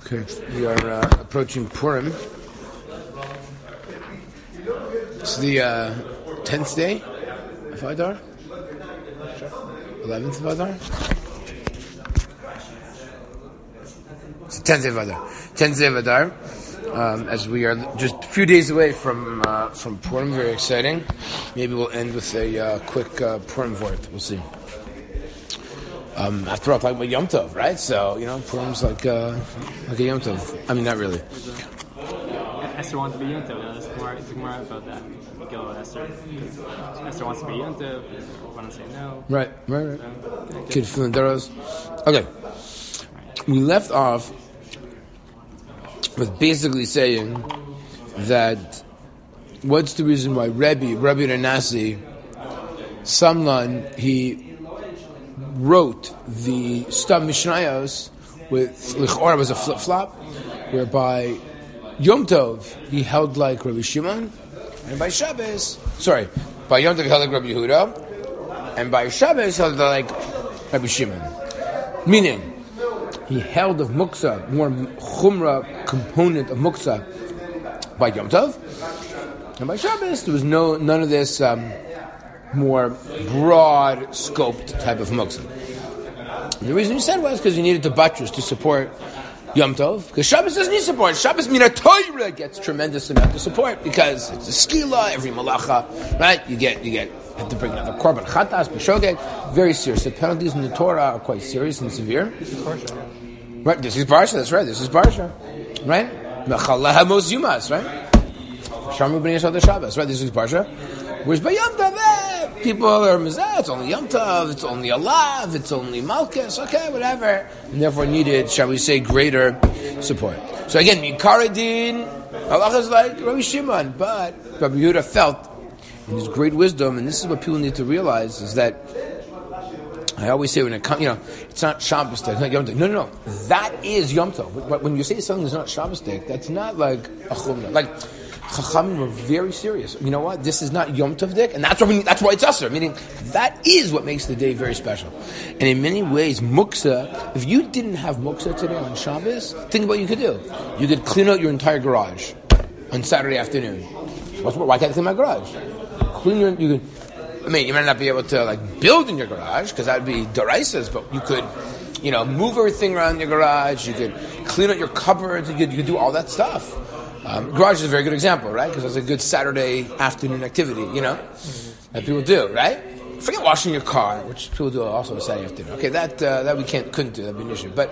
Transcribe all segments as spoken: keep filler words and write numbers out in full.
Okay, we are uh, approaching Purim. It's the uh, tenth day of Adar, eleventh of Adar. It's the tenth day of Adar. Tenth day of Adar. Um, as we are just a few days away from uh, from Purim, very exciting. Maybe we'll end with a uh, quick uh, Purim vort. We'll see. Um, after all, talking about Yom Tov, right? So, you know, Purim's like, uh, like a Yom Tov. I mean, not really. Esther wants to be Yom Tov. There's more, there's more about that. Megillah Esther. Esther wants to be Yom Tov. Want to say no. Right, right, right. So, Kid Philanderos. Okay. We left off with basically saying that what's the reason why Rebbe, Rebbe Renasi, Samlan, he wrote the Stam Mishnayos with Lichora was a flip flop, whereby Yom Tov he held like Rabbi Shimon, and by Shabbos, sorry, by Yom Tov he held like Rabbi Yehuda, and by Shabbos he held like Rabbi Shimon. Meaning, he held of Muksa, more Chumrah component of Muksa by Yom Tov, and by Shabbos there was no none of this. Um, more broad scoped type of muksa. The reason you said was because you needed to buttress to support Yom Tov, because Shabbos doesn't need support. Shabbos Mina Torah gets tremendous amount of support because it's a skila, every malacha, right? You get you get have to bring another korban chatas, b'shogeg, very serious. The penalties in the Torah are quite serious and severe. This is Parsha. Right, this is Parsha, that's right, this is Parsha. Right? Mechaleha mos yumas, right? Shamru b'nei Yisrael Shabbos, right? This is Parsha. Whereas by Yom Tov, eh, people are mizah, it's only Yom Tov, it's only Alav, it's only Malchus, okay, whatever. And therefore needed, shall we say, greater support. So again, Mikaradin, Allah is like Rabbi Shimon, but Rabbi Yehuda felt in his great wisdom, and this is what people need to realize, is that I always say when it comes, you know, it's not Shabbos Day, it's not Yom Tov. No, no, no. That is Yom Tov. But when you say something is not Shabbos Day, that's not like a chumrah. Like, Chachamim were very serious. You know what? This is not Yom Tov Dik, and that's why we, that's why it's Asr. Meaning that is what makes the day very special. And in many ways, Muksa. If you didn't have Muksa today on Shabbos, think about what you could do. You could clean out your entire garage on Saturday afternoon. What's, why can't I clean my garage? Clean your. You could. I mean, you might not be able to like build in your garage because that would be deraisas, but you could, you know, move everything around your garage. You could clean out your cupboards. You could, you could do all that stuff. Um, garage is a very good example, right? Because it's a good Saturday afternoon activity, you know, that people do, right? Forget washing your car, which people do also on Saturday afternoon. Okay, that uh, that we can't couldn't do. That'd be an issue. But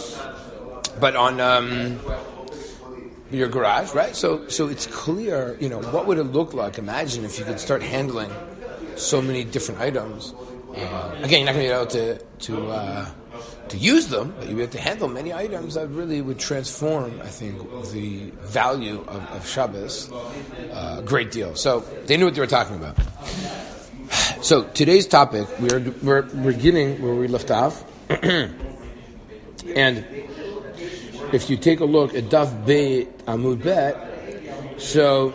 but on um, your garage, right? So so it's clear, you know, what would it look like? Imagine if you could start handling so many different items. Uh, again, you're not going to be able to to. Uh, to use them, but you have to handle many items that really would transform, I think, the value of, of Shabbos uh, a great deal. So they knew what they were talking about. So today's topic, we're we're beginning where we left off, and if you take a look at Daf Beit Amud Bet, so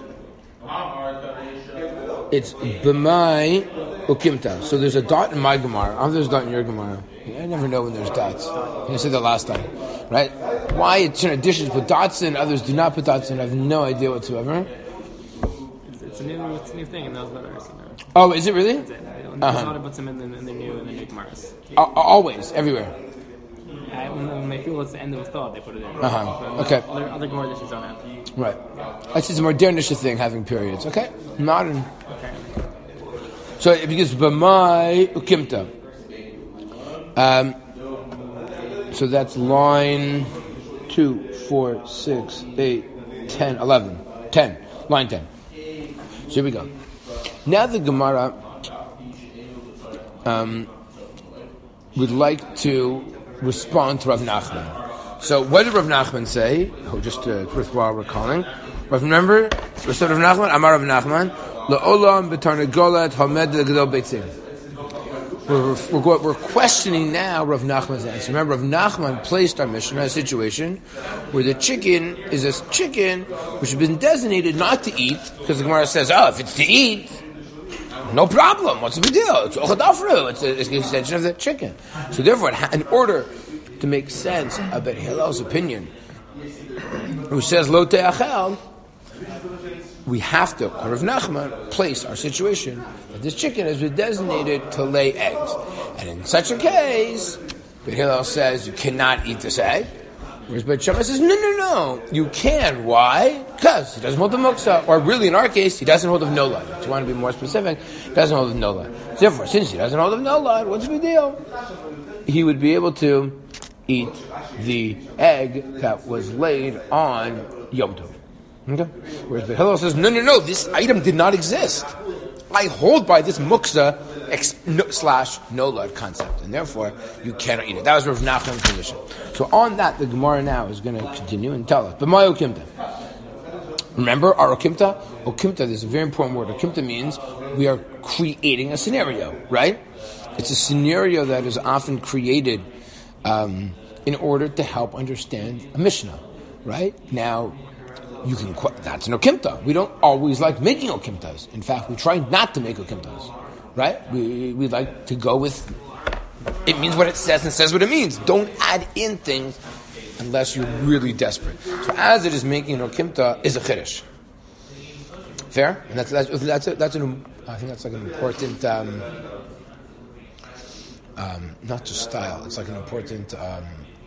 it's B'mai Ukimta. So there's a dot in my Gemara. I don't know if there's a dot in your Gemara. I never know when there's dots. I said that last time, right? Why it's an addition put dots in, others do not put dots in. I have no idea whatsoever. It's, it's a new, it's a new thing in those letters. You know? Oh, is it really? It's it. Uh-huh. Nobody puts them in the, in the new in the new Gemaras. Uh, always, everywhere. I, when, when they feel it's the end of a thought, they put it in. Uh-huh. Okay. Other, other Gemara dishes don't have. Right. That's just a more modernish thing, having periods. Okay, modern. Okay. So it begins b'mai ukimta. Um, so that's line two, four, six, eight, ten, eleven, ten. Line ten. So here we go. Now the Gemara um, would like to respond to Rav Nachman. So what did Rav Nachman say? Oh, just uh, worthwhile recalling. Rav, remember? So Rav Nachman, Amar Rav Nachman, La'olam b'tarnagolet hamed l'gedol beitzim. We're, we're, we're questioning now Rav Nachman's answer. Remember, Rav Nachman placed our mission in a situation where the chicken is a chicken which has been designated not to eat, because the Gemara says, oh, if it's to eat, no problem. What's the big deal? It's ochadafru. It's, it's an extension of the chicken. So therefore, in order to make sense about Hillel's opinion who says lo te'achel, we have to, Rav Nachman, place our situation that this chicken has been designated to lay eggs. And in such a case, Beit Hillel says you cannot eat this egg. Whereas Beit Shammai says, no, no, no, you can. Why? Because he doesn't hold the muksa. Or really, in our case, he doesn't hold of no lad. If you want to be more specific, he doesn't hold of no lad. Therefore, since he doesn't hold of no lad, what's the big deal? He would be able to eat the egg that was laid on Yom Tov. Okay? Whereas Beit Hillel says, no, no, no, this item did not exist. I hold by this muksa ex, no, slash nolad concept, and therefore you cannot eat it. That was Rav Nachman's position. So on that, the Gemara now is going to continue and tell us. But my okimta. Remember our okimta? Okimta, this is a very important word. Okimta means we are creating a scenario, right? It's a scenario that is often created um, in order to help understand a Mishnah, right? Now, you can. That's an okimta. We don't always like making okimtas. In fact, we try not to make okimtas, right? We we like to go with. It means what it says and says what it means. Don't add in things unless you're really desperate. So, as it is making an okimta is a chiddush. Fair, and that's that's that's a, that's an. I think that's like an important. Um, um, not just style. It's like an important um,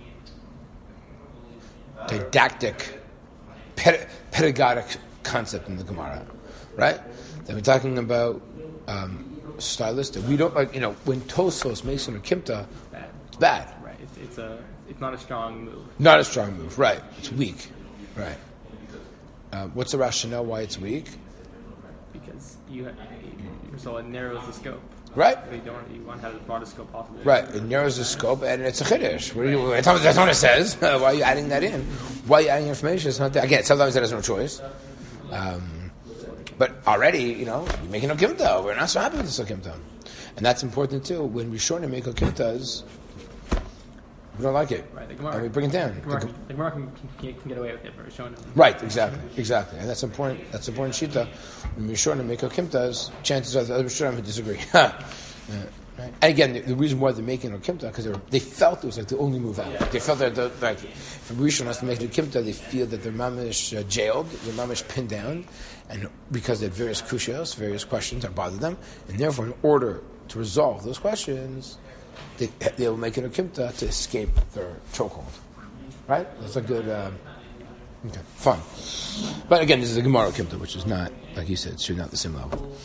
didactic. Pedagogic concept in the Gemara, right? That we're talking about um, stylistic. We don't like, you know, when Tosfos makes an okimta, bad. It's bad. Right. It's, it's a. It's not a strong move. Not a strong move. Right. It's weak. Right. Uh, what's the rationale why it's weak? Because you, so it narrows the scope. Right. You don't. You want to have the broadest scope possible. Right. It narrows the scope, and it's a chiddush. What do you? That's what it says. Why are you adding that in? Why are you adding information? It's not that. Again, sometimes there's no choice. Um, but already, you know, you're making a okimta. We're not so happy with this okimta, and that's important too. When we shorten make okimtas, we don't like it. Right. The Gemara, and we bring it down. The Gemara, can, the Gemara can, can, can get away with it for showing them. Right. Exactly. Exactly. And that's important. That's important shita. When we shorten make okimtas, chances are the other Rishonim would disagree. uh, Right. And again, the, the reason why they're making a okimta because they, they felt it was like the only move out. Yeah. They felt that the, like if a Rishon has to make an okimta, they feel that they're mamish uh, jailed, they're mamish pinned down, and because they have various kushas, various questions that bother them, and therefore, in order to resolve those questions, they they will make an okimta to escape their chokehold. Right? That's a good. Uh, okay, fun. But again, this is a Gemara okimta, which is not, like you said, should not the same level.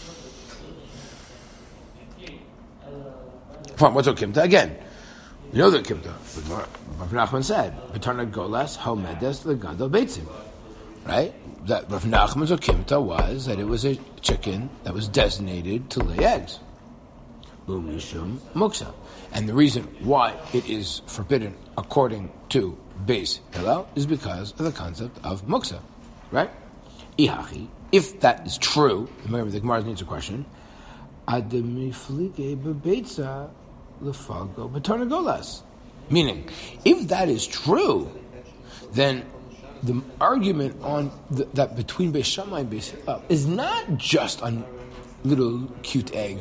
Fine, what's okimta? Again, we know the okimta. Rav Nachman said, "B'tarna golas homedes legado beitzim." Right? That Rav Nachman's okimta was that it was a chicken that was designated to lay eggs. Umishum muksa, and the reason why it is forbidden, according to Beis Hillel, is because of the concept of muksa. Right? Ihachi. If that is true, remember the Gemara needs a question. Ademiflige bebeitza. Meaning, if that is true, then the argument on the, that between Beis Shammai and Beis Hillel is not just a little cute egg.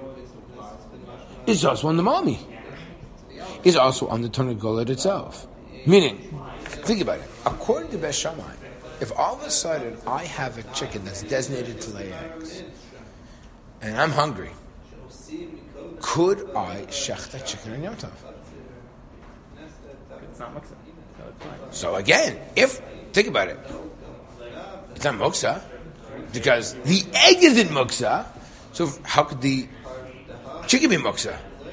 It's also on the mommy. It's also on the Tarnagolet itself. Meaning, think about it. According to Beis Shammai, if all of a sudden I have a chicken that's designated to lay eggs, and I'm hungry, could I shech that chicken on Yom Tov? It's not muksa, so it's fine. So again, if, think about it, it's not muksa, because the egg isn't muksa, so how could the chicken be muksa?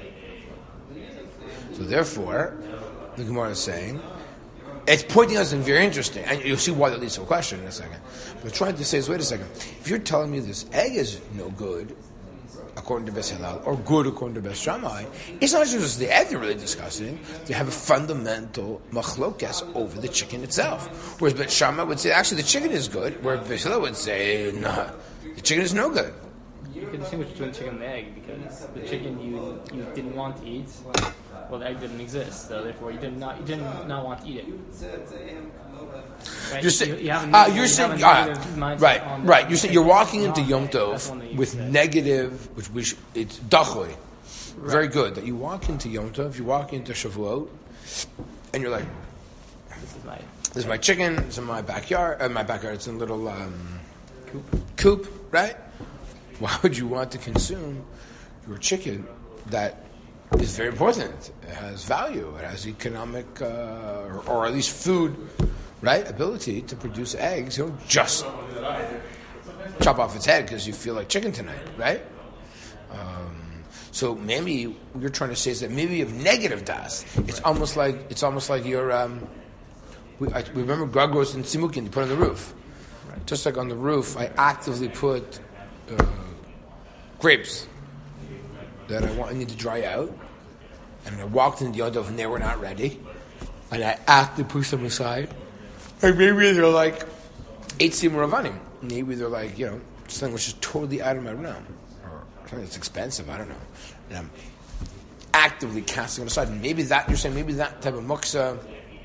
So therefore, the Gemara is saying, it's pointing us something very interesting, and you'll see why that leads to a question in a second. But trying to say is, wait a second, if you're telling me this egg is no good, according to Beis Hillel, or good according to Beis Shammai, it's not just the egg they're really discussing. They have a fundamental machlokes over the chicken itself. Whereas Beis Shammai would say, actually, the chicken is good, where Beis Hillel would say, no, the chicken is no good. You can distinguish between the chicken and the egg, because the chicken you you didn't want to eat, well, the egg didn't exist, so therefore you did not you did not want to eat it. Right? You're saying, you, you have uh, you you're saying, uh, right, right. You're saying you're walking into Yom Tov with negative, which we should, it's dachui, right. Very good that you walk into Yom Tov, you walk into Shavuot, and you're like, This is my This is my chicken. It's in my backyard. Uh, my backyard. It's in a little um, coop. coop, right? Why would you want to consume your chicken that is very important? It has value. It has economic, uh, or, or at least food, right? Ability to produce eggs. You don't just chop off its head because you feel like chicken tonight, right? Um, so maybe what you're trying to say is that maybe you have negative das. It's almost like it's almost like you're. Um, we, I, we remember gragros and tzimukin you put on the roof. Right. Just like on the roof, I actively put uh, grapes that I want I need to dry out, and I walked in the yard and they were not ready, and I actively pushed them aside. And maybe they're like eight simur avanim. Maybe they're like, you know, something which is totally out of my realm, or something that's expensive. I don't know. And I'm actively casting it aside. And maybe that you're saying maybe that type of muksa.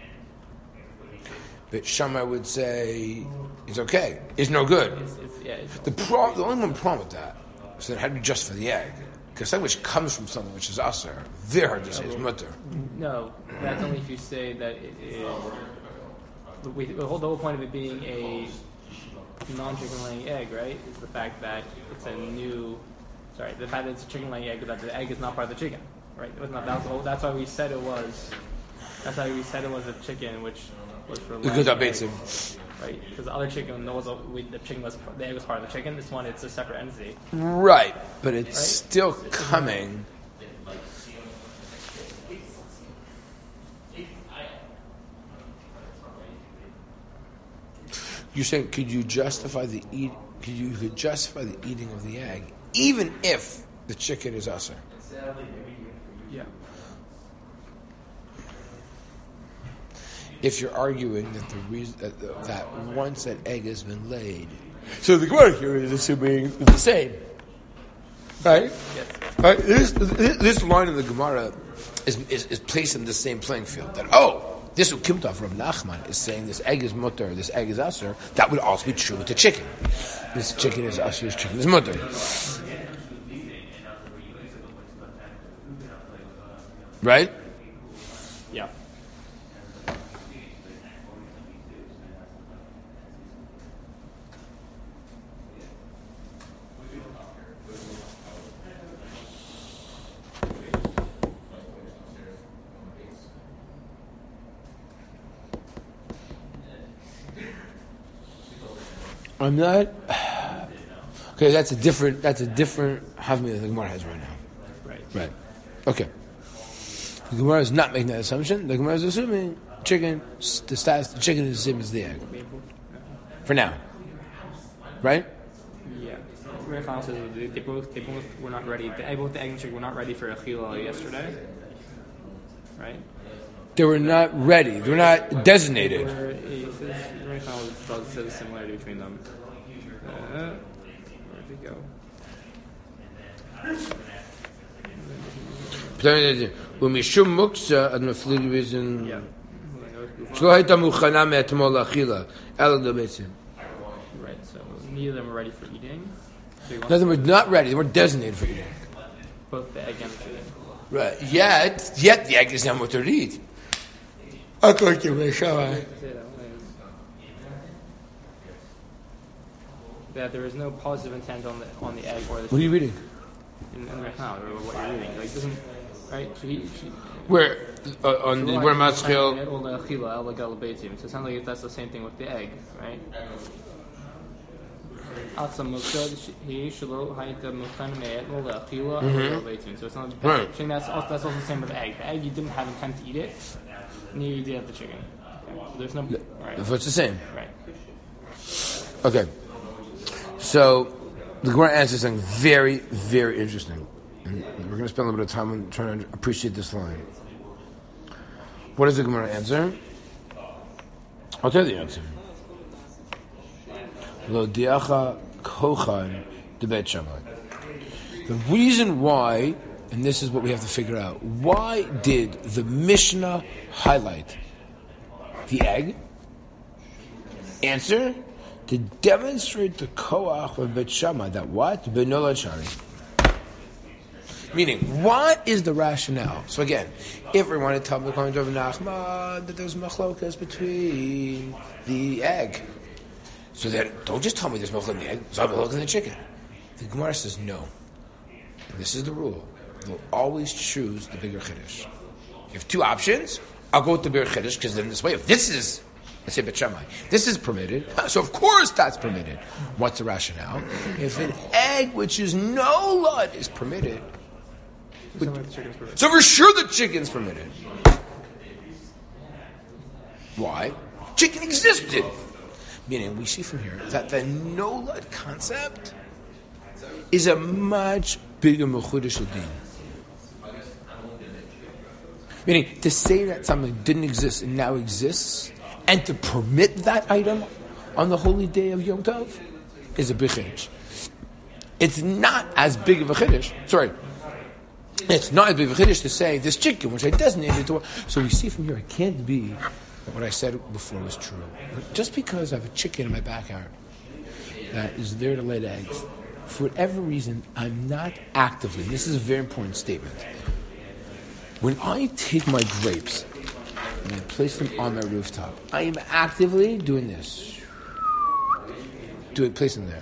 But Shammai would say it's okay. It's no good. It's, it's, yeah, it's, The pro- the only one problem with that is that it had to be just for the egg. Because something which comes from something which is aser, very hard to say it's mutter. no, that's only if you say that it is. The, we, the, whole, the whole point of it being a non-chicken laying egg, right, is the fact that it's a new. Sorry, the fact that it's a chicken laying egg, that the egg is not part of the chicken, right? It was not. That was the whole, that's why we said it was. That's why we said it was a chicken, which was for Because that laying baits eggs, him. right? Because the other chicken, there was a, we, the chicken was the egg was part of the chicken. This one, it's a separate entity. Right, but it's Right? still coming. You're saying, could you justify the eat? Could you could justify the eating of the egg, even if the chicken is aser? Yeah. If you're arguing that the reason that, that once that egg has been laid, so the Gemara here is assuming the same, right? Yes. Right? This, this this line in the Gemara is, is is placed in the same playing field. That oh, this what Kimtov from Nachman is saying this egg is mutter, this egg is aser. That would also be true with the chicken. This chicken is aser, this chicken is mutter. Right? Yeah. I'm not. Okay, that's a different. That's a different havmi that the Gemara has right now. Right. Right. Okay. The Gemara is not making that assumption. The Gemara is assuming chicken. The status. The chicken is the same as the egg for now. Right. Yeah. Ray Khan says they, they both they both were not ready. The, both the egg and chicken were not ready for achila yesterday. Right. They were not ready. They were not designated. Where he says Ray Khan does say the similarity between them. Uh, where did it go? ומשום מוקצה, עד מפליג בזן, Yeah. שלא הייתה מוכנה מאתמול לאכילה, אלא בעצם. Right. So neither of them were ready for eating. So he In wants other words, not ready. They were designated for eating. both the egg and the chicken. Right. Yet, yet the egg is not what to eat. According to Ray Shammai. Say that way. That there is no positive intent on the on the egg or the What are you reading? in, in right now, or what you're reading. Like, doesn't, right? So he, she, Where? Uh, on the, where Matzchil? So it sounds like that's the same thing with the egg, right? So it's not, Right. saying that's also, that's also the same with the egg. The egg, you didn't have intent to eat it, neither you did have the chicken. Okay. So there's no, right? If it's the same. Right. Okay. So, the Gemara answers something very, very interesting. And we're going to spend a little bit of time on trying to appreciate this line. What does the Gemara answer? I'll tell you the answer. Lo diacha kochan de bet Shammai. The reason why, and this is what we have to figure out, why did the Mishnah highlight the egg? Answer: to demonstrate the koach of Bet Shammai that what? Benolad Shari. Meaning, what is the rationale? So again, if we want to tell me according to Rav Nachman that there's machlokas between the egg, so then don't just tell me there's machlokas in the egg, there's machlokas in the chicken. The Gemara says no. And this is the rule. You'll always choose the bigger chiddush. You have two options. I'll go with the bigger chiddush because then this way, if this is, let's say Bet Shammai, this is permitted, so of course that's permitted. What's the rationale? If an egg which is no lud is permitted, So, the chicken's permitted. so for sure the chicken's permitted. Why? Chicken existed. Meaning, we see from here that the no lud concept is a much bigger mechudesh din. Meaning, to say that something didn't exist and now exists, and to permit that item on the holy day of Yom Tov, is a big chiddush. It's not as big of a chiddush. Sorry. It's not as big of a chiddush to say this chicken, which I designated to. So we see from here, it can't be that what I said before was true. Just because I have a chicken in my backyard that is there to lay eggs, for whatever reason, I'm not actively, this is a very important statement. When I take my grapes and I place them on my rooftop, I am actively doing this. Do it, place them there.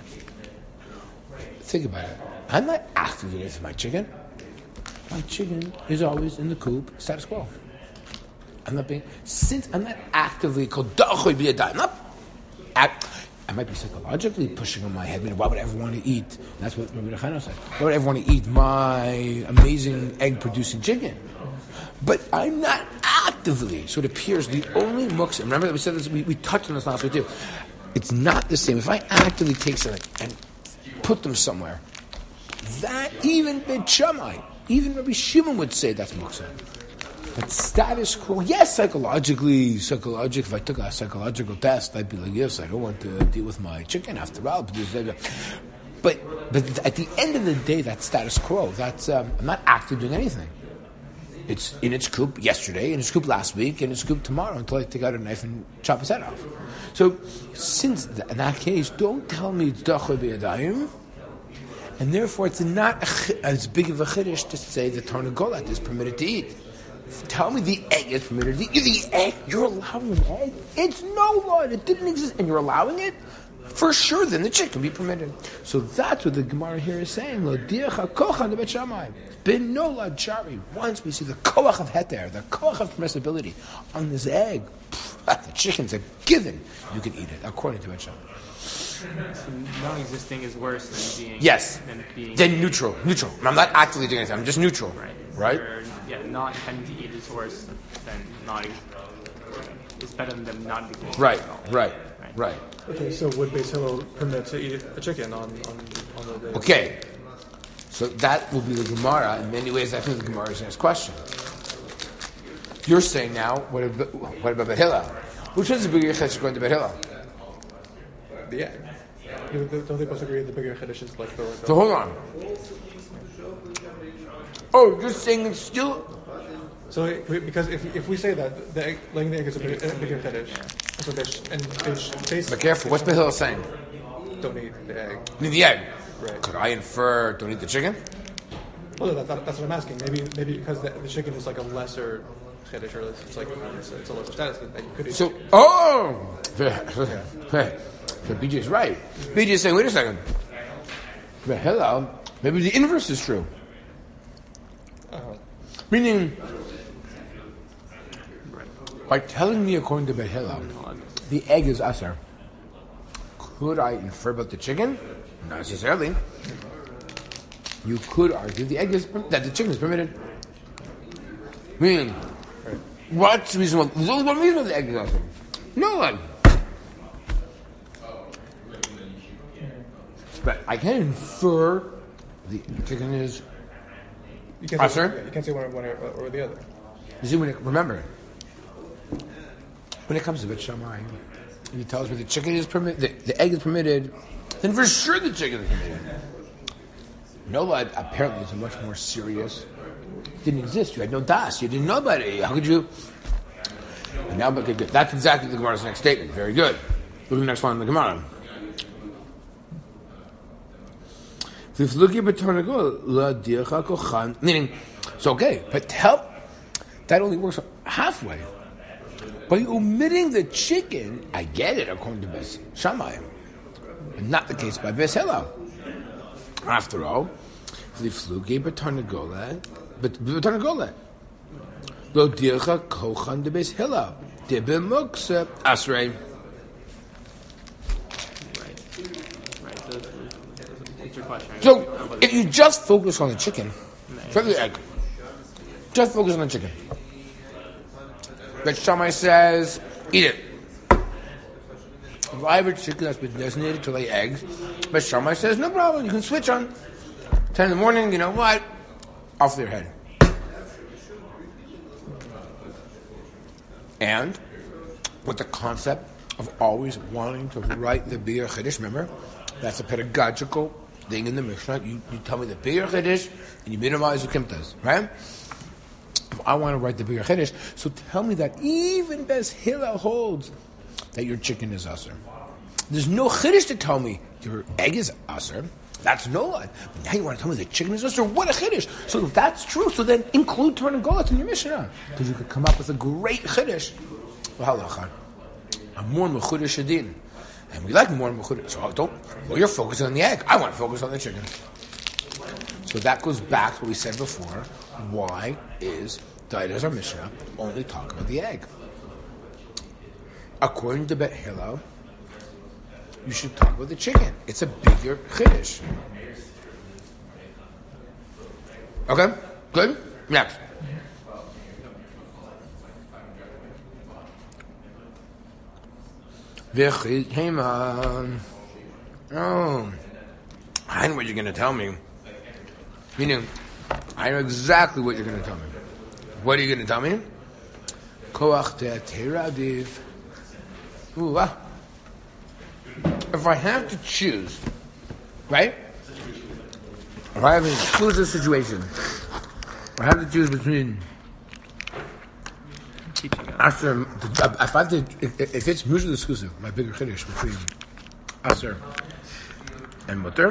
Think about it. I'm not actively doing this with my chicken. My chicken is always in the coop, status quo. I'm not being, since I'm not actively called, I'm not act, I might be psychologically pushing on my head. I mean, why would I ever want to eat? That's what Rabbi Chana said. Why would I ever want to eat my amazing egg-producing chicken? But I'm not actively. So it appears the only muksa. Remember that we said this. We, we touched on this last week too. It's not the same. If I actively take something and put them somewhere, that even Bet Shammai, even Rabbi Shimon would say that's muksa. But status quo, yes, psychologically, psychological. If I took a psychological test, I'd be like, yes, I don't want to deal with my chicken after all. But but at the end of the day, that's status quo. That's um, I'm not actively doing anything. It's in its coop yesterday, in its coop last week, in its coop tomorrow until I take out a knife and chop its head off. So, since th- in that case, don't tell me it's dachoy b'yadayim, and therefore it's not a ch- as big of a chiddush to say the tarnagolat is permitted to eat. Tell me the egg is permitted to eat. The egg, you're allowing an egg? It's no law, it didn't exist, and you're allowing it? For sure, then the chicken be permitted. So that's what the Gemara here is saying. Lo diacha kocha nebet Shammai. Ben no lad chari. Once we see the koach of heter, the koach of permissibility on this egg, pff, the chicken's a given. You can eat it, according to Bet Shammai. So non-existing is worse than being. Yes. Than being. Then neutral. Neutral. I'm not actively doing anything. I'm just neutral. Right. Right? Or, yeah, not intending to eat is worse than, than not. It's better than them not being. Right. Right. Right. Okay, so would Beis Hillel permit to eat a chicken on, on, on the day? Okay. So that will be the Gemara. In many ways, I think the Gemara is next question. You're saying now, what about, what about Bet Hillel? Which one's the bigger chiddush going to Bet Hillel? The egg. Don't they both agree the bigger chiddush is like the... Like the So hold on. Oh, you're saying it's still... So we- because if if we say that the egg, laying the egg is a bigger, a bigger chiddush, so Beis and Beis Be careful. What's Bet Hillel saying? don't eat the egg. I mean the egg. Right. Could I infer don't eat the chicken? Well, that, that, that's what I'm asking. Maybe maybe because the, the chicken is like a lesser chiddush, or it's like it's, it's a lesser status that you could eat. So, oh! So B J is right. B J is saying, wait a second. Bet Hillel, maybe the inverse is true. uh, Meaning, by telling me according to Bet Hillel, the egg is asar, could I infer about the chicken? Not necessarily. You could argue the egg is that the chicken is permitted. Meaning, what's the reason? Why, there's only one reason why the egg is asar. No one. But I can infer the chicken is. you can't Ah, say, sir? you can't say one or, one or, or the other. You see, when it, remember, when it comes to Bet Shammai, and he tells me the chicken is permitted, the, the egg is permitted, then for sure the chicken is permitted. Nolad apparently is a much more serious. Didn't exist. You had no das. You didn't know about it. How could you? And now, okay, good. That's exactly the Gemara's next statement. Very good. Look at the next one in the Gemara. Meaning, so okay, but help, that only works halfway. By omitting the chicken, I get it according to Bes Shammai, but not the case by Bes Hillel. After all, the fluge betarnagola, but betarnagola. Lo dircha kochan de Bes Hillel, de b'muksa asrei. So, if you just focus on the chicken, forget the egg, just focus on the chicken. But Shammai says, eat it. If I have a chicken that's been designated to lay eggs, but Shammai says, no problem, you can switch on. ten in the morning, you know what? Off their head. And with the concept of always wanting to write the Biur Chiddush, remember? That's a pedagogical thing in the Mishnah. You, you tell me the Biur Chiddush, and you minimize the Kimtas, right? If I want to write the Biur Chiddush, so tell me that even Bes Hillel holds that your chicken is aser. There's no Chiddush to tell me your egg is aser. That's no lie. But now you want to tell me the chicken is aser? What a Chiddush! So if that's true, so then include Tornagolas in your Mishnah. Because you could come up with a great Chiddush. Well, more Mechudesh Adin. And we like more Mechudesh. So don't, well, you're focusing on the egg. I want to focus on the chicken. So that goes back to what we said before. Why is Daidas or Mishnah only talk about the egg? According to Bet Hillel, you should talk about the chicken. It's a bigger Chiddush. Okay? Good? Next. V'chitema. Oh, I know what you're going to tell me. Meaning, I know exactly what you're going to tell me. What are you going to tell me? Koach de teradiv. Ooh, ah. If I have to choose, right? If I have an exclusive situation, I have to choose between Aser, if I have to, if, if it's mutually exclusive, my bigger Chiddush between Aser and Mutter,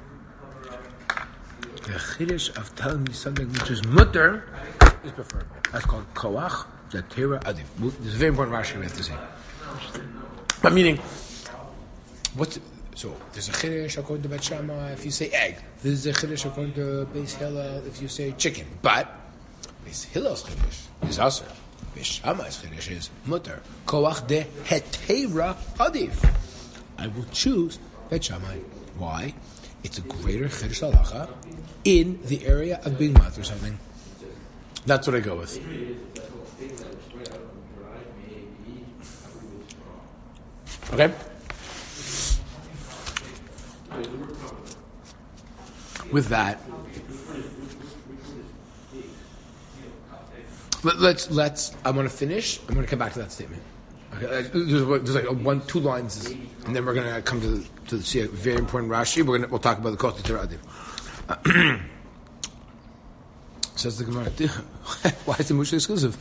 the Chiddush of telling me something which is Mutter is preferable. That's called Koach Zatera Adif. This is a very important Rashi we have to say. But meaning, what's so? There's a Chiddush according to Bet Shammai if you say egg. There's a Chiddush according to Beis Hillel if you say chicken. But Beis Hillel's Chiddush is Aser. Shammai's Chiddush is Mutter. Koach de hetera adif. I will choose Bet Shammai. Why? It's a greater Chiddush halacha in the area of being mat or something. That's what I go with. Okay? With that, Let, let's let's. I want to finish. I'm going to come back to that statement. Okay, there's, there's like one, two lines, and then we're going to come to the, to see a very important Rashi. We're going to, we'll talk about the Kosher Torah. Uh, says the Gemara. Why is it mutually exclusive?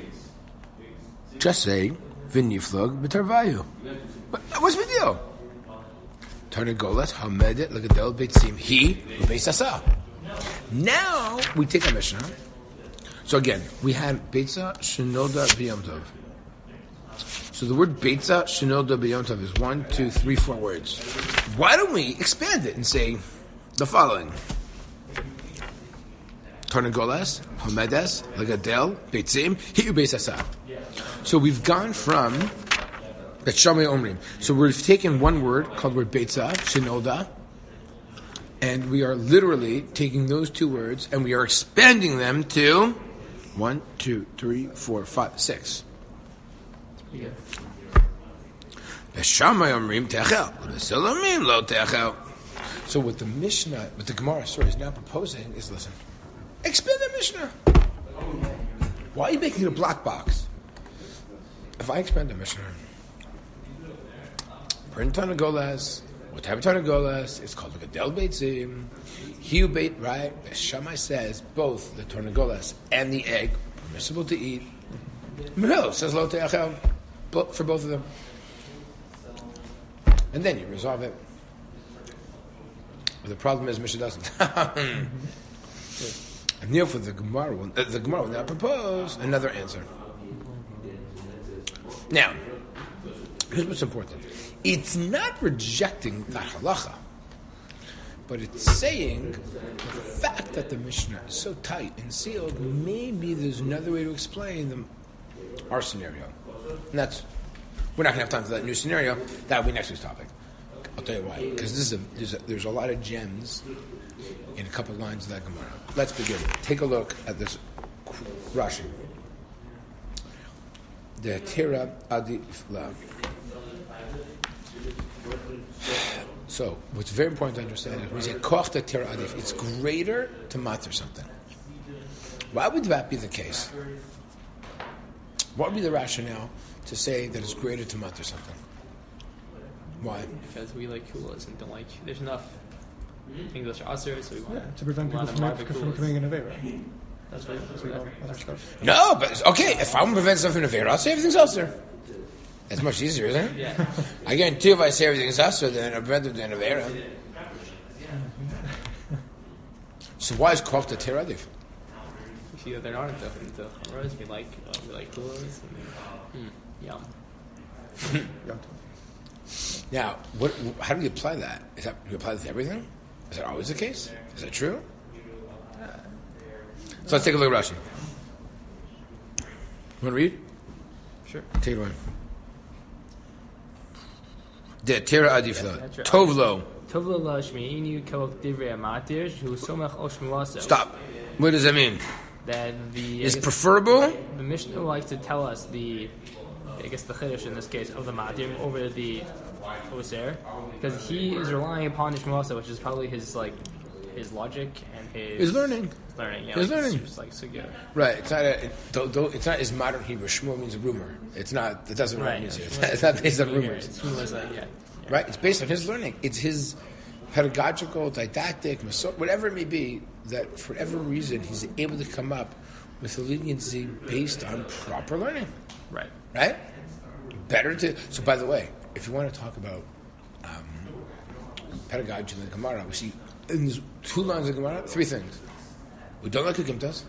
Just say v'niflog b'tarvayu. What's the deal? Tarnagolas hamedet legadol beitzim he u'beis asa. Now we take a Mishnah. So again, we had Beitza Shenoda B'Yom Tov. So the word Beitza Shenoda B'Yom Tov is one, two, three, four words. Why don't we expand it and say the following: Tarnagolas, Hamedes, Legadel, Beitzim, Hiu Beis Asa. So we've gone from Bet Shammai Omrim. So we've taken one word called the word Beitza Shenoda, and we are literally taking those two words and we are expanding them to one, two, three, four, five, six. Yeah. So what the Mishnah, what the Gemara, sorry, is now proposing is, listen, expand the Mishnah. Why are you making it a black box? If I expand the Mishnah, Prin Tarnagolas, what type of Tarnagolas? It's called the Gadel Beitzim. Hiu Beit, right? Shammai says both the Tarnagolas and the egg permissible to eat. Mihil says Lo Te'achel for both of them. And then you resolve it. But the problem is Mishnah doesn't. And therefore the Gemara will, uh, the Gemara will now propose another answer. Now, here's what's important. It's not rejecting that halacha, but it's saying the fact that the Mishnah is so tight and sealed, maybe there's another way to explain the, our scenario. And that's, we're not going to have time for that new scenario. That will be next week's topic. I'll tell you why. Because this is a, there's, a, there's a lot of gems in a couple lines of that Gemara. Let's begin. Take a look at this Rashi. The Tira Adif La. So, what's very important to understand is when we say Koch the Tira Adif, it's greater to matter something. Why would that be the case? What would be the rationale to say that it's greater to matter something? Why? Because we like kulas and don't like. There's enough English usher, so we want Yeah, to prevent a people lot of from, Arabic from kulas. committing an Avera. That's what, that's what Other stuff. No, but okay, if I want to prevent something from Avera, I'll say everything's Usher. That's much easier, isn't it? Yeah. I guarantee if I say everything's Usher, then I'll prevent it from Avera. So why is Koch the Tira Adif? We see that there aren't enough into chamaras. We like uh, we like kulas. And, mm, yum. Yom Tov. Now, what? How do we apply that? Is that do we apply that to everything? Is that always the case? Is that true? So let's take a look at Rashi. You want to read? Sure. Take it away. The Tira Adif La. that's right. Tovlo. Tovla la shmi'inu kol divrei amatir hu somach o shmuaso. Stop. What does that mean? That the Is I guess preferable? the Mishnah likes to tell us the, I guess the chiddush in this case of the matir over the oser, because he is relying upon the shmuaso, which is probably his like his logic and his His learning. learning. Yeah, His like, learning. It's just like sugya. Right. It's not. A, it, don't, don't, it's not as modern Hebrew. Shmuel means a rumor. It's not. It doesn't Right. mean here. It's, yeah. it's not based on Here, rumors. it's rumors that, yeah. yeah. Right? It's based on his learning. It's his pedagogical, didactic, maso- whatever it may be, that for whatever reason he's able to come up with a leniency based on proper learning. Right. Right? Better to. So, by the way, if you want to talk about um, pedagogy in the Gemara, we see in these two lines of Gemara, three things. We don't like Kukimtas.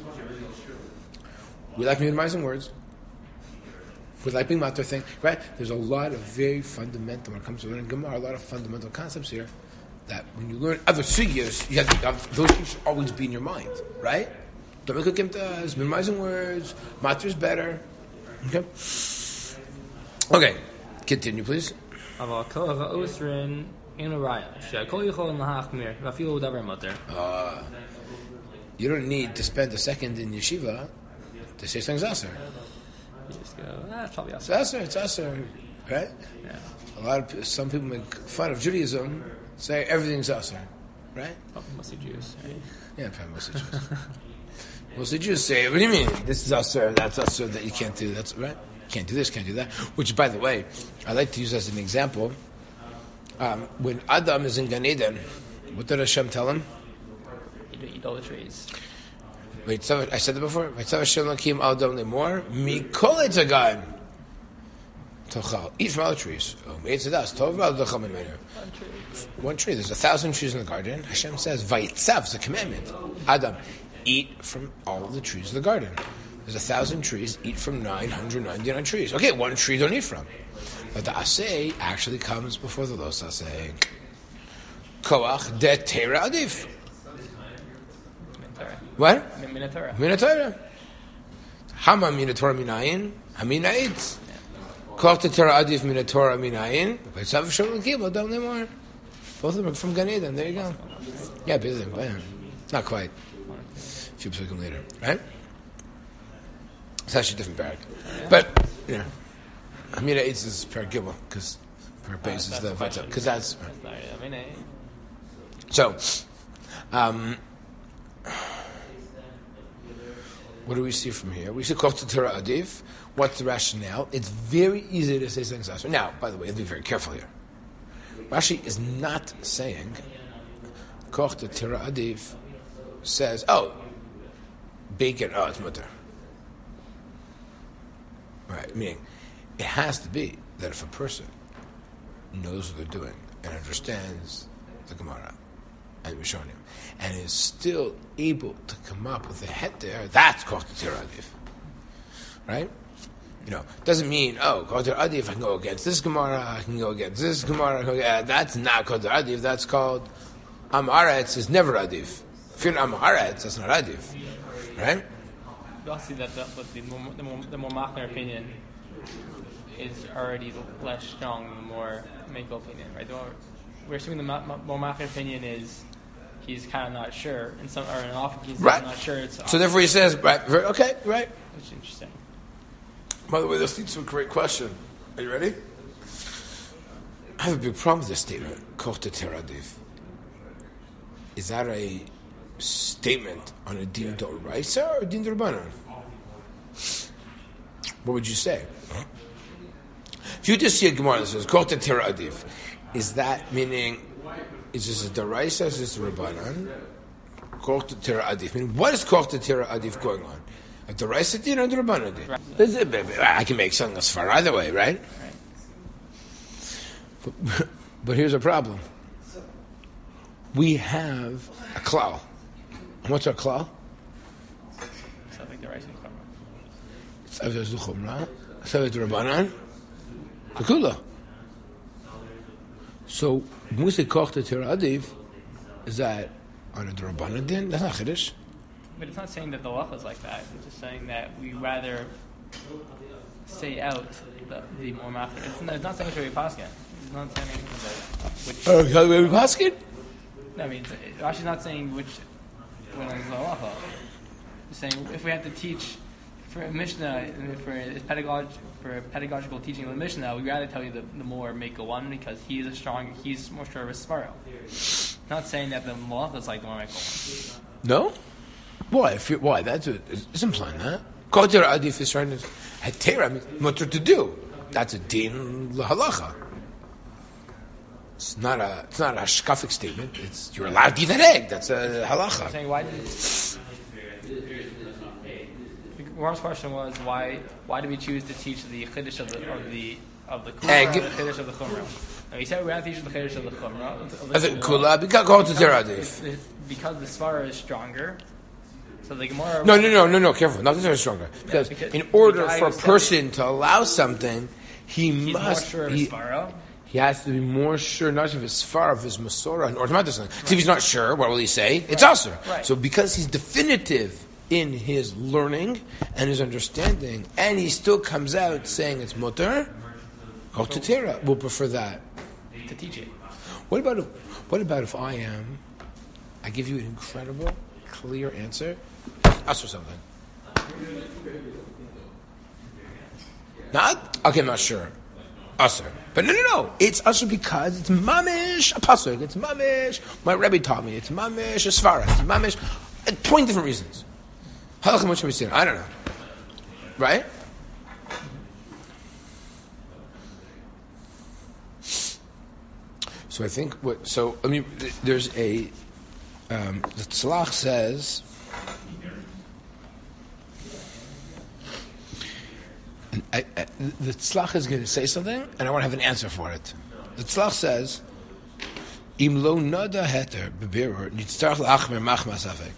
We like minimizing words. We like being matter thing, right? There's a lot of very fundamental, when it comes to learning Gemara, a lot of fundamental concepts here that when you learn other sugyas, you have, to, have those things should always be in your mind, right? Don't make Kukimtas, minimizing words, matter is better. Okay? Okay, continue, please. אבל כל האוסרין אין לו ראיה, שהכל יכול להחמיר, ואפילו דבר מותר. Uh, you don't need to spend a second in yeshiva to say things aser. You just go, ah, it's probably It's awesome. aser, it's aser, right? Yeah. A lot of some people make fun of Judaism, say everything's aser, right? Probably mostly Jews, right? Yeah, probably mostly Jews. Mostly Jews say, what do you mean? This is aser, that's aser, that you can't do, that's right? Can't do this, can't do that. Which, by the way, I like to use as an example. Um, when Adam is in Gan Eden, what did Hashem tell him? You do idolatries. Wait, so I said that before. Vaitzav Hashem Lakim Adam Lemor Mikol Etzagan Tochal. Eat from all the trees. Oh, Eitzadas Tov V'Adacham Emenu. One tree. There's a thousand trees in the garden. Hashem says Vaitzav is a commandment. Adam, eat from all the trees of the garden. There's a thousand trees. Eat from nine hundred ninety-nine trees. Okay, one tree don't eat from. But the asay actually comes before the los asay. Koach de Teira Adif. What? Minatorah. Minatorah. Hama minatorah minayin. Hamina eitz. Koach de Teira Adif minatorah minayin. Vaitzav Hashem Lakim Adam Lemor. Both of them are from Gan Eden. There you go. Yeah, busy. Not quite. A few seconds later, right? It's actually a different barrack. But, you know, Amira Eitz is per Gibel, because per base is the Vaitzav. Because that's. So, um, what do we see from here? We see Koch to Torah Adif. What's the rationale? It's very easy to say things else. Now, by the way, be very careful here. Rashi is not saying Koch to Torah Adif says, oh, bacon, oh, it's mutter. Right, meaning it has to be that if a person knows what they're doing and understands the Gemara and Rishonim, and is still able to come up with a heter, that's called the Tira Adif. Right? You know, doesn't mean, oh, called the Adif, I can go against this Gemara, I can go against this Gemara, I can go, uh, that's not called the Adif, that's called Am Haaretz is never Adif. If you're Am Haaretz, that's not Adif. Right? You also see that the, but the, more, the, more, the more Machner opinion is already less strong than the more Mako opinion, right? The more, we're assuming the ma- ma- more Machner opinion is he's kind of not sure, and some or in often he's right. not sure. It's so therefore he says, right, very, okay, right. Which is interesting. By the way, this leads to a great question. Are you ready? I have a big problem with this statement. Kochte Teradif. Is that a statement on a din d'oraisa or a din d'rabbanan? What would you say? If you just see a Gemara that says Kochte Teradif, is that meaning? Is this a d'oraisa? Is this a rabbanan? Kochte Teradif. Meaning, what is Kochte Teradif going on? A d'oraisa din or a d'rabbanan din? Right. I can make something as far either way, right? Right. But, but here's a problem. We have a klal. And what's our klal? Something the rising from. It's Avdaz L'chumra. It's Avdaz Rabbanan. The Kula. So, when we say Kochte Teradif, is that on a Rabbanan din? That's not Chiddush. But it's not saying that the law is like that. It's just saying that we rather say out the, the more mafia. It's, it's not saying which way we pass it. It's not saying anything about which. Oh, how do we pass it? No, I mean, it's, it, Rashi's not saying which one is the halacha. It's saying if we have to teach for a Mishnah, for a pedagog, for a pedagogical teaching of the Mishnah, we'd rather tell you the, the more Mako one because he's a strong, he's more sure of his Sparrow. Not saying that the halacha is like the more Mako one. No? Why? If you, why? That's a, it's implying that. Koter Adif is trying to Hetera means mutter to do. That's a din lahalacha. It's not a it's not a shkafic statement. It's you're allowed to eat that egg. That's a halacha. I'm saying why did Warren's question was why why do we choose to teach the chiddush of the of the of the kula egg. or the chiddush of the chumrah? Now, he said we have to teach the chiddush of the chumrah. Of the I think kula because Koter Adif. Because the svara is stronger. So the Gemara. No, no, no, no, no. Careful. Nothing's very stronger. Because, Yeah, because in order the guy for a who said person it- to allow something, he He's must. more sure of he, his svara. he has to be more sure not of his far of his masora or not this. Right. So if he's not sure, what will he say? It's Right. also. Right. So because he's definitive in his learning and his understanding, and he still comes out saying it's mutter, Kotetera will prefer that. To teach it. What about if, what about if I am? I give you an incredible, clear answer. Us or something. Not okay. I'm not sure. Usher, but no, no, no. It's usher because it's mamish a pasuk. It's mamish. My Rebbe taught me. It's mamish a svara. It's mamish. uh, Twenty different reasons. Halakha much we I don't know. Right? So I think what. So I mean, there's a. Um, the Tzlach says. I, I, the Tzlach is going to say something, and I want to have an answer for it. The Tzlach says, "Im lo nada heter bebirur nitzarach la'achmer machma safek."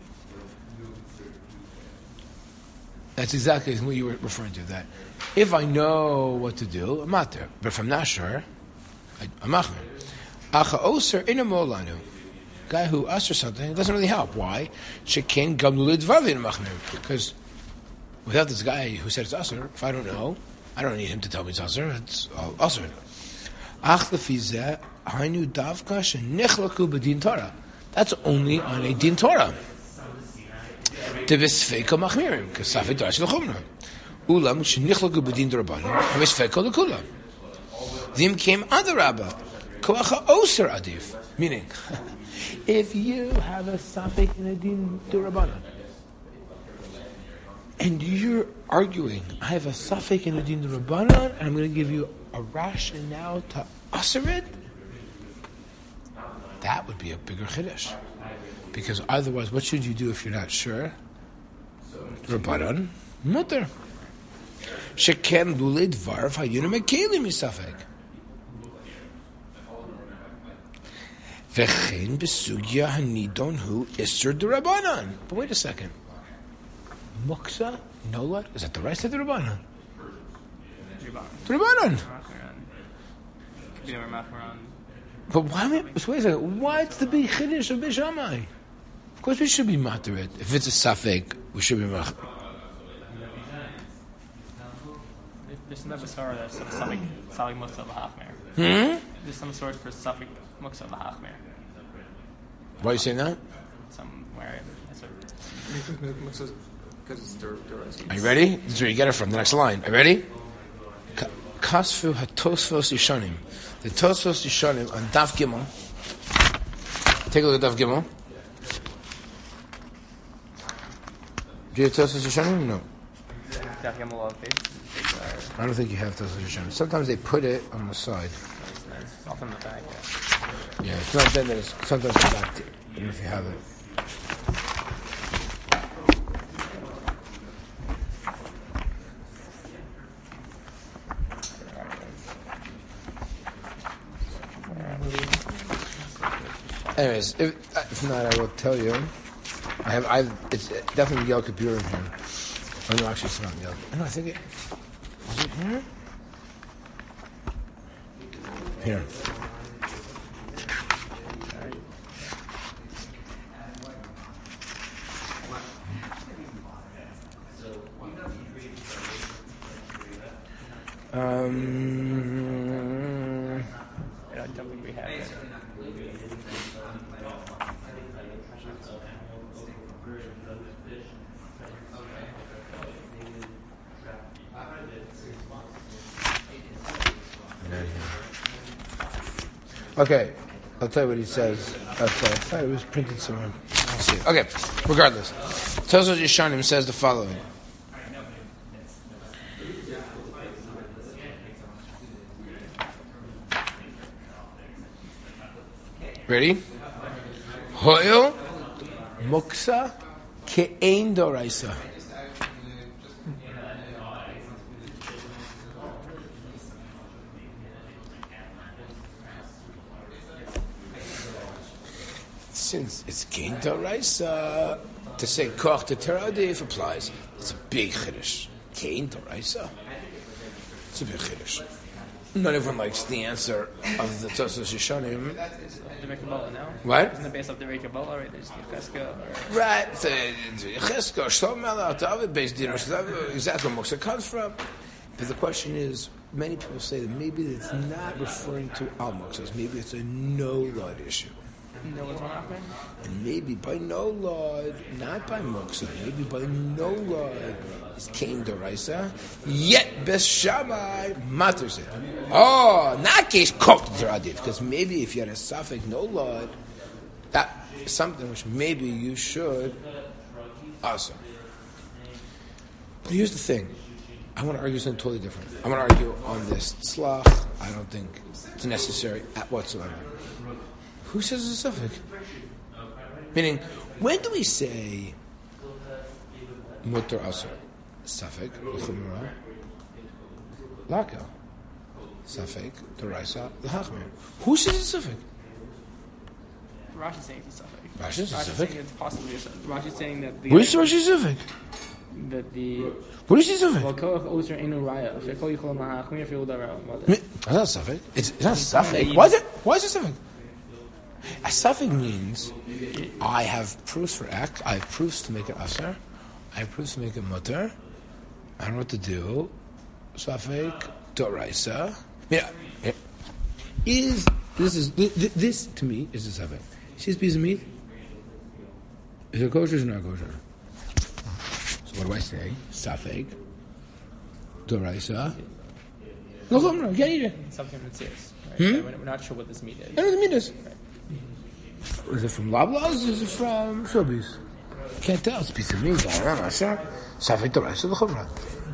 That's exactly what you were referring to. That if I know what to do, I'm out there. But if I'm not sure, I, I'm machmer. Acha oser inamolanu. Guy who asks something, it doesn't really help. Why? Shekin gamlu lidvavin machmer. Because without this guy who said it's Asr, if I don't know, I don't need him to tell me it's Asr, it's all Asr. Ach lefizeh, hainu davka shenichlaku b'din Torah. That's only on a din Torah. Tebisfeika machmirim, kasafet dash l'chumra. Ulam shenichlaku b'din Rabbanim, tebisfeika l'kula. Them came other Rabba, koacha oser adif. Meaning, if you have a safek in a din Rabbanim, and you're arguing, I have a safek in the din rabbanan, and I'm going to give you a rationale to usher it. That would be a bigger chiddush, because otherwise, what should you do if you're not sure? Rabbanan, mutter. Sheken lulei dvar v'hayinu mekeli misafek. V'chein besugya hanidon hu iser d'Rabbanan. But wait a second. Muksa, nolad, is that the rice of the Rabbanan? The Rabbanan. Could be a macaron. But why? Wait a second. What's the big chiddush of Bishamai? Of course, we should be materit. If it's a safek, we should be materit. There's another sorrow that's suffix suffix muksa of a hachmer. Hmm. There's some sort for suffix muksa of a hachmer. Why are you saying that? Somewhere. That's what. Because it's der, der, Are you ready? This is where you get it from. The next line. Are you ready? Kasfu hatosfos yishanim. The tosfos yishanim on Daf Gimel. Take a look at Daf Gimel. Do you have tosfos yishanim? No. Daf Gimel of page. I don't think you have tosfos yishanim. Sometimes they put it on the side. It's off in the back. Yeah. Yeah, it's not then that it's sometimes it's back. I don't know if you have it. Anyways, if, if not, I will tell you. I have, I have, it's definitely Yom Kippur in here. Oh no, actually, it's not Yom. No, I think it. Was it here? Here. Um. I don't think we have it. Okay, I'll tell you what he says. I thought it was printed somewhere. I'll see it. Okay, regardless. Tosfos Yishanim says the following. Ready? Ho'il muksa ke'ein doraisa. Since it's ke'ein doraisa, to say koch to teradif applies. It's a big chiddush. Ke'ein doraisa. It's a big chiddush. Not everyone likes the answer of the Tosfos Yishanim. The Kabbalah now? What? Isn't it based off the Kabbalah, right? There's the Cheska, or... Right. Cheska, Shlomo, David, based dinner, exactly where Moksa comes from. But the question is, many people say that maybe it's not referring to Al Moksas. Maybe it's a no-lod issue. No one's happening? And maybe by no-lod, not by Moksa, maybe by no-lod, it's Kein Doraisa, yet Bes Shammai matters it. Oh, not case Koch Teradif, because maybe if you had a suffix no-lod, that is something which maybe you should also. But here's the thing. I want to argue something totally different. I want to argue on this tzlach. I don't think it's necessary at whatsoever. Who says it's a suffix? Meaning, when do we say mutter asur? Suffix, l'chumra, lakel. Suffix, d'oraisa, l'hachmir. Who says it's a suffix? Rashi's saying it's a suffix. Rashi's a Rashi's suffix? saying it's possibly a suffix. Rashi's saying that the... What is Rashi's suffix? That the... What is his suffix? Well, koach oser inu raya. Shekol yichol ma'achmir fi udara. It's not a suffix. It's, it's not a suffix. Why is it? Why is it a suffix? A suffix means I have proofs for ek, I have proofs to make it asar, I have proofs to make it mutter, I don't know what to do. Suffix, doraisa. Yeah. Is, this is, this, this to me is a suffix. See this piece of meat? Is it kosher or not kosher? So what do I say? Suffix, doraisa. No, no, can't eat it. Something that's serious. Right? Hmm? We're not sure what this meat is. I don't know what the meat is. Is it from Loblaws or is it from Showbiz? Can't tell. It's a piece of meat. I don't know. Sure. Safek the rest of the chumrah.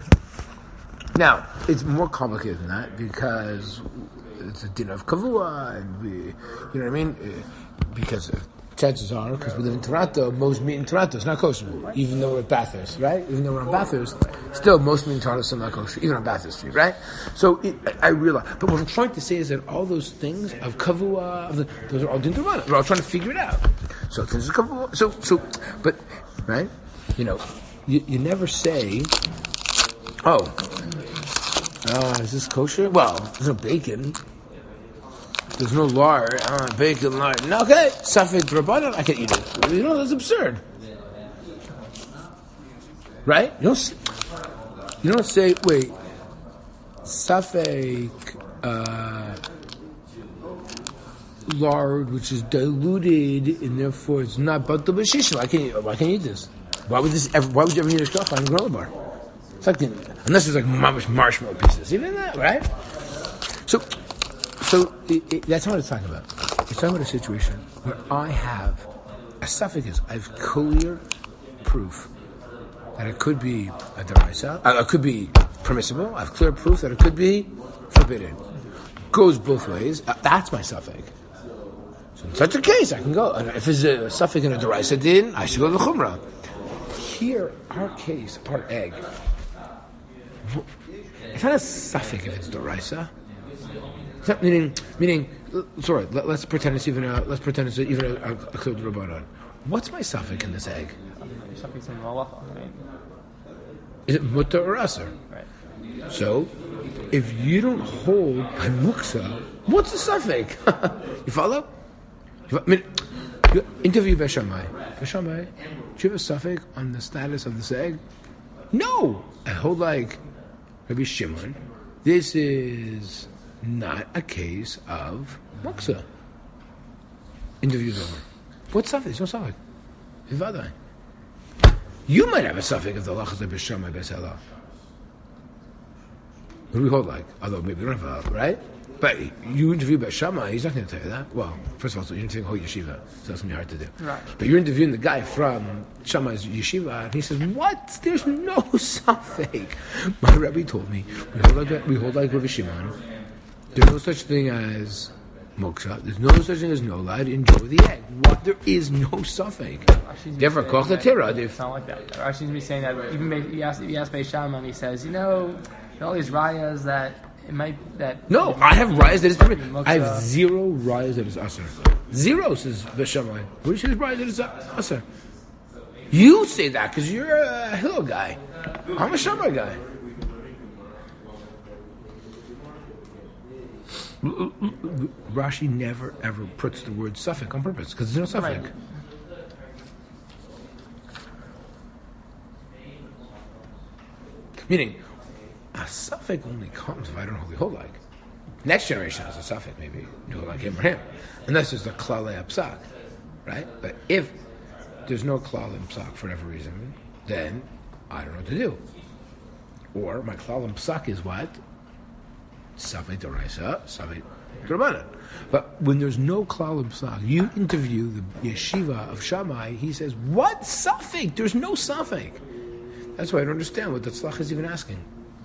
Now, it's more complicated than that because it's a din of kavua, and we, you know what I mean? Because chances are, because we live in Toronto, most meat in Toronto is not kosher, even though we're at Bathurst, right? Even though we're on Bathurst, still most meat in Toronto is still not kosher, even on Bathurst Street, right? So it, I I realize, but what I'm trying to say is that all those things of kavua, of the, those are all din Torah. We're all trying to figure it out. So things are kavua. So so, but right, you know, you, you never say, oh, uh, is this kosher? Well, there's no bacon. There's no lard, uh, bacon, lard. No, okay, safek drabanan, I can eat it. You know, that's absurd. Right? You don't, you don't say, wait, safek uh, lard, which is diluted, and therefore it's not but the b'shishim. I can't, why can't you eat this? Why would this ever, why would you ever eat a shkach on a granola bar? It's like, the, unless it's like marshmallow pieces. Even that, right? So, So it, it, that's not what it's talking about. It's talking about a situation where I have a suffix. I have clear proof that it could be a deraisa, uh, it could be permissible. I have clear proof that it could be forbidden. Goes both ways. Uh, that's my suffix. So in such a case, I can go. And if it's a suffix in a deraisa din, I should go to the chumrah. Here, our case, our egg. It's not a suffix if it's deraisa. Meaning, meaning, sorry. Let, let's pretend it's even a. Let's pretend it's even a, a, a clear rabbanon. What's my suffix in this egg? Something's in malacha, right? Is it mutter or aser? Right. So, if you don't hold by muksa, what's the suffix? You follow? You, I mean, you interview Beshamai. Beshamai, do you have a suffix on the status of this egg? No. I hold like Rabbi Shimon. This is not a case of muksa. Interview's over. What suffix? No suffix. Vivadai. You might have a suffix of the lachas of B'Shamai B'Selah. What do we hold like? Although maybe we don't have a, right? But you interview B'Shamai, he's not going to tell you that. Well, first of all, so you're interviewing whole yeshiva, so that's going to be hard to do. Right. But you're interviewing the guy from Shammai's yeshiva, and he says, what? There's no suffix. My Rebbe told me, we hold like, we hold like Rabbi Shimon. There's no such thing as moksha. There's no such thing as no lad. Enjoy the egg. What? There is no suffix. Therefore, koch the tira. It's not like that. Rashi seems to be saying that even he asked, he asked Beis Shammai, and he says, you know, all these rayas that it might that. No, I have rayas that is permitted. I have zero rayas that is aser. Zero says Beis Shammai. What do you say rayas that is aser? You say that because you're a Hillel guy. I'm a Shammai guy. Rashi never ever puts the word suffix on purpose because there's no suffix. Right. Meaning, a suffix only comes if I don't know who we hold like. Next generation has a suffix, maybe you hold like him or him, unless there's the klalei psak, right? But if there's no klalei psak for whatever reason, then I don't know what to do. Or my klalei psak is what? Safek Doraisa, Safek Drabanan. But when there's no klal psak, you interview the yeshiva of Shammai, he says, what Safek? There's no Safek. That's why I don't understand what the tzlach is even asking.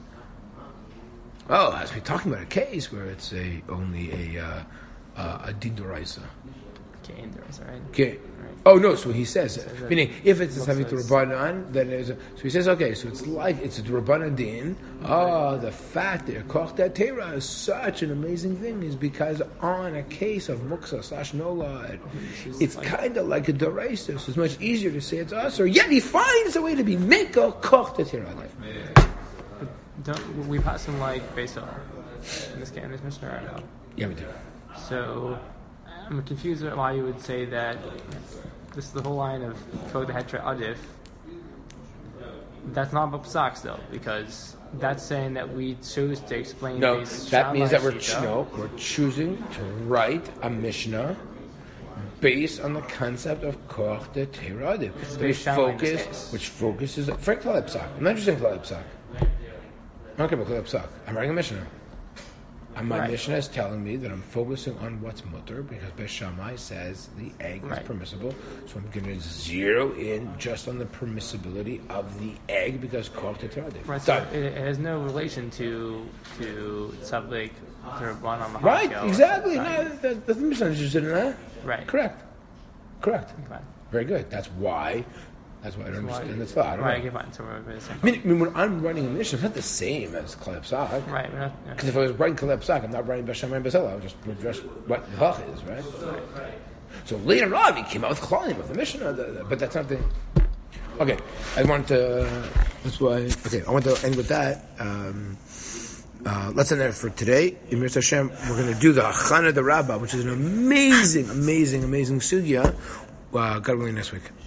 Oh, as we're talking about a case where it's a only a uh, uh, a din Doraisa. Okay, indoors, right? Okay. Oh no! So he says, so meaning if it's a Safek Drabanan, then there's a, so he says, okay, so it's like it's a Drabanan din. Ah, the fact that Koch that Torah is such an amazing thing is because on a case of muksa slash nolad, it's kind of like a Doraisa. So it's much easier to say it's us, or yet he finds a way to be Miko Koch that Torah. Don't we pass him like based on in this game, this Mishnah or no? Yeah, we do. So I'm confused about why you would say that this is the whole line of Kod Hetra Adif. That's not about psak though, because that's saying that we choose to explain No, these that means that we're Shita. no, we're choosing to write a Mishnah based on the concept of Koch de Teradim, which focus, which focuses for Klalei Psak. I'm not just saying Klalei Psak. I'm not going to Klalei Psak. I'm writing a Mishnah. And my Right. Mishnah is telling me that I'm focusing on what's mutter because Beis Shammai says the egg Right. is permissible. So I'm going to zero in just on the permissibility of the egg because Koch de Teradim. Right, so it, it has no relation to to Sablik or one on the Right, Hakkel. exactly. Right. No, that, that's the misunderstood in that. Right. Correct. Correct. Okay, fine. Very good. That's why. That's why I don't understand the thought. I don't Right, know. okay, fine. So we're we're the same. I mean, I mean, when I'm writing a Mishnah, it's not the same as Kaleb Sak. Right, we're not. Because if I was writing Kaleb Sak, I'm not writing Bashem and Basela. I would just address what the Hach is, right? So later on, he came out with Klalim of the Mishnah, the- the- but that's not the. Okay, I want to. That's why. Okay, I want to end with that. Um, uh, let's end there for today. In Mir Hashem, we're going to do the Hachana the Rabbah, which is an amazing, amazing, amazing sugya. Uh, God willing, next week.